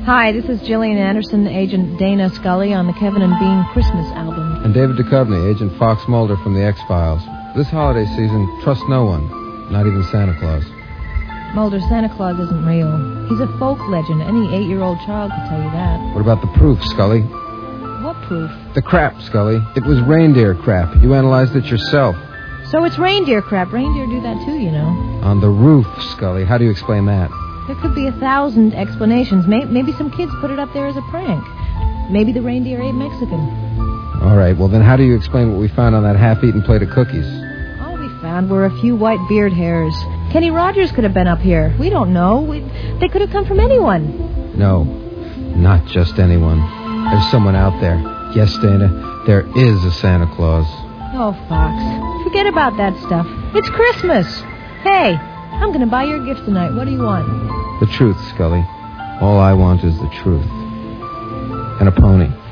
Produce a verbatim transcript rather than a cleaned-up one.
Hi, this is Gillian Anderson, Agent Dana Scully on the Kevin and Bean Christmas album. And David Duchovny, Agent Fox Mulder from the X-Files. This holiday season, trust no one, not even Santa Claus. Mulder, Santa Claus isn't real. He's a folk legend. Any eight-year-old child could tell you that. What about the proof, Scully? What proof? The crap, Scully. It was reindeer crap. You analyzed it yourself. So it's reindeer crap. Reindeer do that too, you know. On the roof, Scully. How do you explain that? There could be a thousand explanations. Maybe some kids put it up there as a prank. Maybe the reindeer ate Mexican. All right, well then how do you explain what we found on that half-eaten plate of cookies? All we found were a few white beard hairs. Kenny Rogers could have been up here. We don't know. We, they could have come from anyone. No, not just anyone. There's someone out there. Yes, Dana, there is a Santa Claus. Oh, Fox, forget about that stuff. It's Christmas. Hey, I'm going to buy your gift tonight. What do you want? The truth, Scully. All I want is the truth. And a pony.